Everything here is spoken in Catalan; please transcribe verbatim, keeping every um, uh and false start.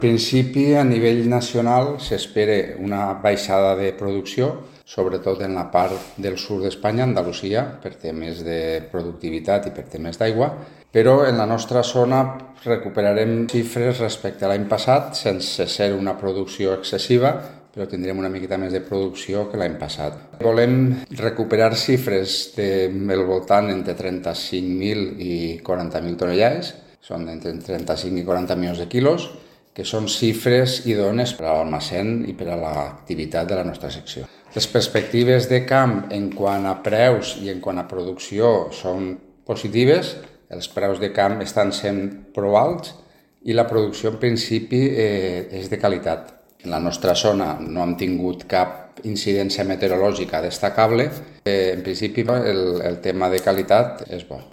En principi, a nivell nacional, s'espera una baixada de producció, sobretot en la part del sud d'Espanya, Andalusia, per temes de productivitat i per temes d'aigua, però en la nostra zona recuperarem xifres respecte a l'any passat, sense ser una producció excessiva, però tindrem una miqueta més de producció que l'any passat. Volem recuperar xifres del voltant entre trenta-cinc mil i quaranta mil tonellades, són entre trenta-cinc i quaranta milions de quilos, que són xifres idònies per a l'almacén i per a l'activitat de la nostra secció. Les perspectives de camp en quant a preus i en quant a producció són positives, els preus de camp estan sent prou alts i la producció en principi eh, és de qualitat. En la nostra zona no hem tingut cap incidència meteorològica destacable. Eh, en principi el, el tema de qualitat és bo.